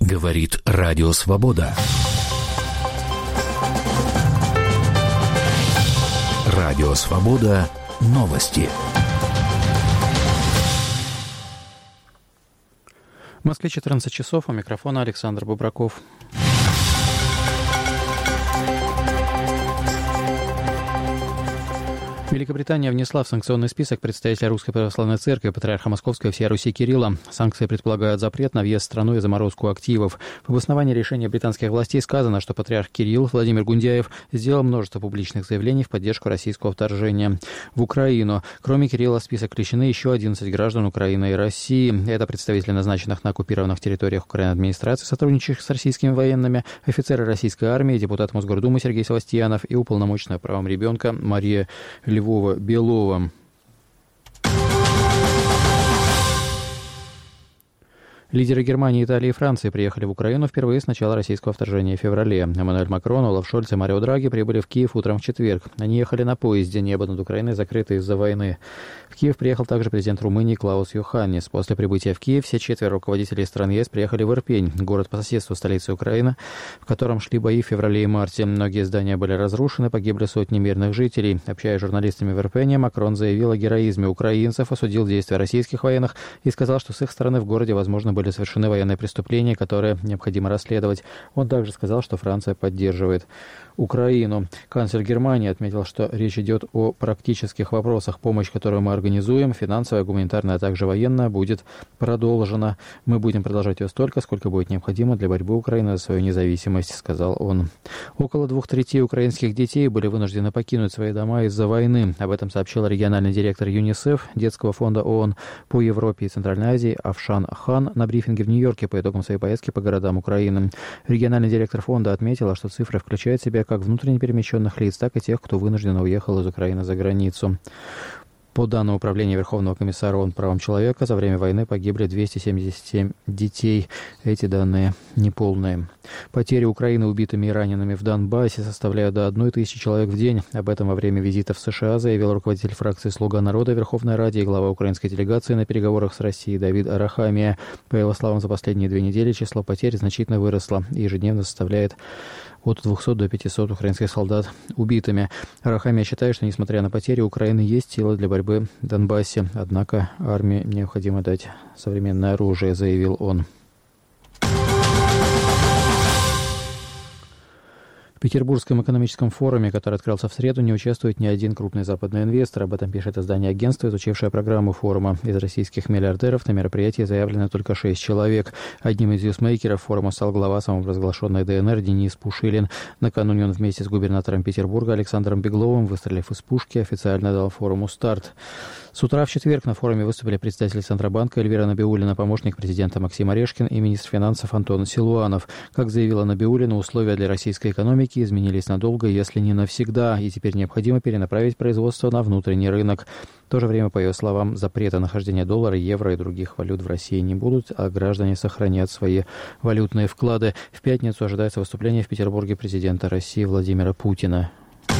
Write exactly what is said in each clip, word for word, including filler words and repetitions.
Говорит Радио Свобода. Радио Свобода. Новости. В Москве четырнадцать часов. У микрофона Александр Бубраков. Великобритания внесла в санкционный список представителя Русской Православной Церкви, патриарха Московского и всей Руси Кирилла. Санкции предполагают запрет на въезд в страну и заморозку активов. В обосновании решения британских властей сказано, что патриарх Кирилл Владимир Гундяев сделал множество публичных заявлений в поддержку российского вторжения в Украину. Кроме Кирилла в список включены еще одиннадцать граждан Украины и России. Это представители назначенных на оккупированных территориях Украины администрации, сотрудничающих с российскими военными, офицеры российской армии, депутат Мосгордумы Сергей Севастьянов и уполномоченная по правам ребенка Мария Львова-Белова. Лидеры Германии, Италии и Франции приехали в Украину впервые с начала российского вторжения в феврале. Эммануэль Макрон, Олаф Шольц и Марио Драги прибыли в Киев утром в четверг. Они ехали на поезде, небо над Украиной закрыто из-за войны. В Киев приехал также президент Румынии Клаус Йоханнис. После прибытия в Киев все четверо руководителей стран ЕС приехали в Ирпень, город по соседству столицы Украины, в котором шли бои в феврале и марте. Многие здания были разрушены, погибли сотни мирных жителей. Общаясь с журналистами в Ирпене, Макрон заявил о героизме украинцев, осудил действия российских военных и сказал, что с их стороны в городе, возможно, были совершены военные преступления, которые необходимо расследовать. Он также сказал, что Франция поддерживает Украину. Канцлер Германии отметил, что речь идет о практических вопросах. Помощь, которую мы организуем, финансовая, гуманитарная, а также военная, будет продолжена. Мы будем продолжать ее столько, сколько будет необходимо для борьбы Украины за свою независимость, сказал он. Около двух третей украинских детей были вынуждены покинуть свои дома из-за войны. Об этом сообщил региональный директор ЮНИСЕФ, детского фонда ООН по Европе и Центральной Азии Афшан Хан на брифинге в Нью-Йорке по итогам своей поездки по городам Украины. Региональный директор фонда отметила, что цифра включает в себя как внутренне перемещенных лиц, так и тех, кто вынужденно уехал из Украины за границу. По данным Управления Верховного комиссара ООН по правам человека, за время войны погибли двести семьдесят семь детей. Эти данные неполные. Потери Украины убитыми и ранеными в Донбассе составляют до одной тысячи человек в день. Об этом во время визита в США заявил руководитель фракции «Слуга народа» Верховной Раде и глава украинской делегации на переговорах с Россией Давид Арахамия. По его словам, за последние две недели число потерь значительно выросло и ежедневно составляет от двухсот до пятисот украинских солдат убитыми. Арахамия считает, что, несмотря на потери, у Украины есть силы для борьбы в Донбассе. Однако армии необходимо дать современное оружие, заявил он. В Петербургском экономическом форуме, который открылся в среду, не участвует ни один крупный западный инвестор. Об этом пишет издание агентства, изучившее программу форума. Из российских миллиардеров на мероприятии заявлено только шесть человек. Одним из ньюсмейкеров форума стал глава самопровозглашенной ДНР Денис Пушилин. Накануне он вместе с губернатором Петербурга Александром Бегловым, выстрелив из пушки, официально дал форуму старт. С утра в четверг на форуме выступили представители Центробанка Эльвира Набиуллина, помощник президента Максим Орешкин и министр финансов Антон Силуанов. Как заявила Набиуллина, условия для российской экономики изменились надолго, если не навсегда, и теперь необходимо перенаправить производство на внутренний рынок. В то же время, по ее словам, запрета нахождения доллара, евро и других валют в России не будут, а граждане сохранят свои валютные вклады. В пятницу ожидается выступление в Петербурге президента России Владимира Путина.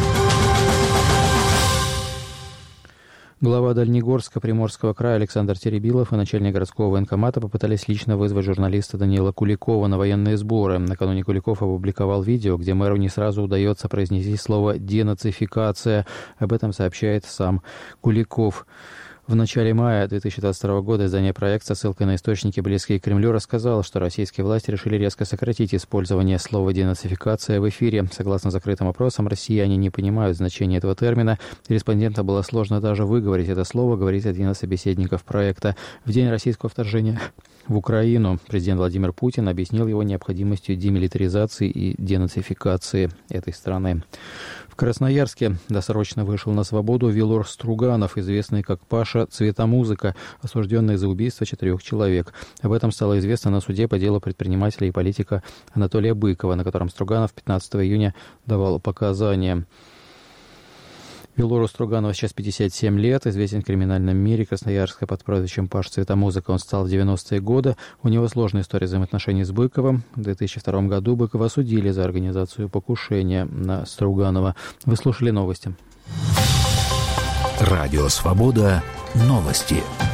Глава Дальнегорска Приморского края Александр Теребилов и начальник городского военкомата попытались лично вызвать журналиста Даниила Куликова на военные сборы. Накануне Куликов опубликовал видео, где мэру не сразу удается произнести слово «денацификация». Об этом сообщает сам Куликов. В начале мая две тысячи двадцать второго года издание «Проект» со ссылкой на источники, близкие к Кремлю, рассказало, что российские власти решили резко сократить использование слова «денацификация» в эфире. Согласно закрытым опросам, россияне не понимают значения этого термина. Респондентам было сложно даже выговорить это слово, говорит один из собеседников проекта. В день российского вторжения в Украину президент Владимир Путин объяснил его необходимостью демилитаризации и денацификации этой страны. В Красноярске досрочно вышел на свободу Вилор Струганов, известный как Паша Цветомузыка, осужденный за убийство четырех человек. Об этом стало известно на суде по делу предпринимателя и политика Анатолия Быкова, на котором Струганов пятнадцатого июня давал показания. Вилору Струганову сейчас пятьдесят семь лет, известен в криминальном мире Красноярска под прозвищем Паш Цветомузыка. Он стал в девяностые годы. У него сложная история взаимоотношений с Быковым. В две тысячи втором году Быкова осудили за организацию покушения на Струганова. Вы слушали новости. Радио «Свобода». Новости.